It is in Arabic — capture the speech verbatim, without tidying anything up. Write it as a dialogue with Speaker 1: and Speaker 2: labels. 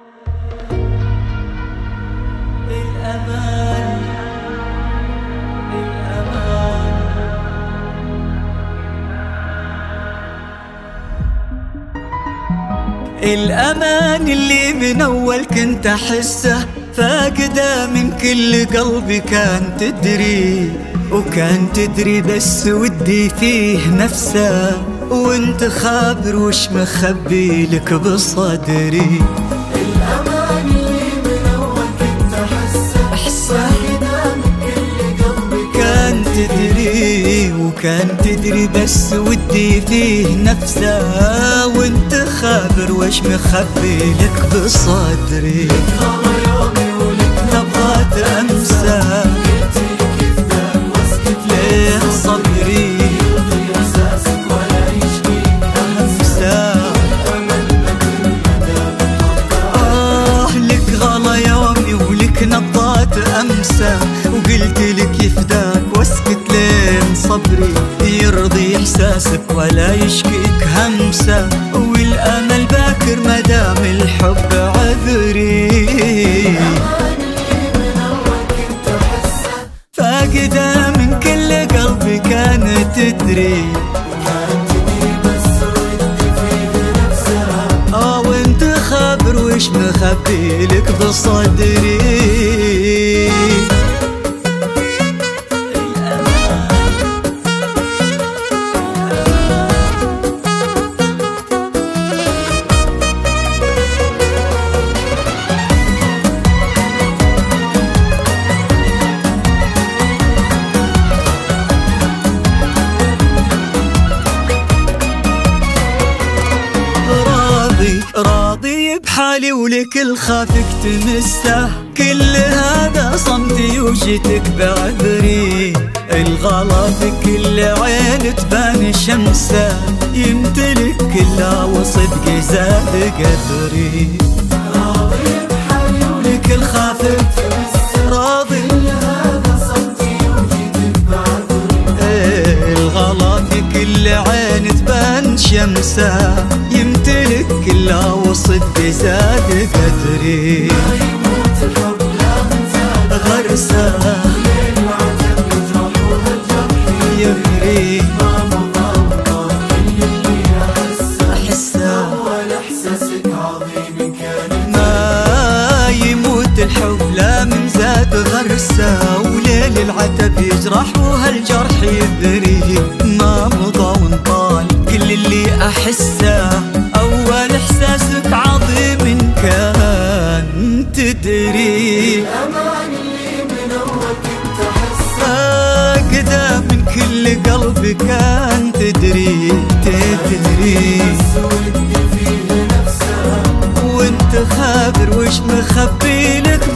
Speaker 1: الأمان الأمان الأمان اللي من أول كنت أحسه فاقده من كل قلبي، كان تدري وكان تدري بس ودي فيه نفسه، وانت خابر وش مخبي لك بصدري.
Speaker 2: الأمان اللي من أول كنت أحسه فاقده من كل قلبي،
Speaker 1: كان تدري وكان تدري بس ودي فيه نفسه، وانت خابر وش مخبي لك بصدري. نبغى أمسى ليه صبري أمسى آه لك غلا يومي ولك نبضات أمسى، وقلت لك يفداك واسكت لين صبري يرضي إحساسك ولا يشكيك همسة، والأمل باكر مدام الحب عذري. فاقدة من كل قلبي كانت تدري
Speaker 2: وكان تدري بس ودي فيه نفسها،
Speaker 1: اه وانت خابر وش مخبي لك بصدري. راضي بحالي ولك الخافك تمسه، كل هذا صمتي وجيتك بعذري. الغلا في كل عين تبان شمسه، يمتلك كلها وصدق زاد قدري.
Speaker 2: راضي بحالي
Speaker 1: ولك الخافك
Speaker 2: تمسه،
Speaker 1: راضي
Speaker 2: كل هذا صمتي وجيتك بعذري.
Speaker 1: الغلا في كل عين تبان شمسه، يمتلك كلها وصدق زاد قدري.
Speaker 2: يموت الحب لا من زاد
Speaker 1: غرسه
Speaker 2: ليل العتب يجرح والجرح
Speaker 1: يفري
Speaker 2: ما مضى وطال كل اللي أحسه،
Speaker 1: أحسه
Speaker 2: أول إحساسك عظيم كان
Speaker 1: ما يموت الحب لا من زاد غرسه، وليل العتب يجرح وهالجرح يذري. ما مضى وانطال كل اللي أحسه، أول إحساسك عظيم كان تدري.
Speaker 2: الأمان اللي من أول كنت أحسه
Speaker 1: فاقدة من كل قلبي كان تدري تدري
Speaker 2: ودي فيه نفسها،
Speaker 1: وانت خابر وش مخبي لك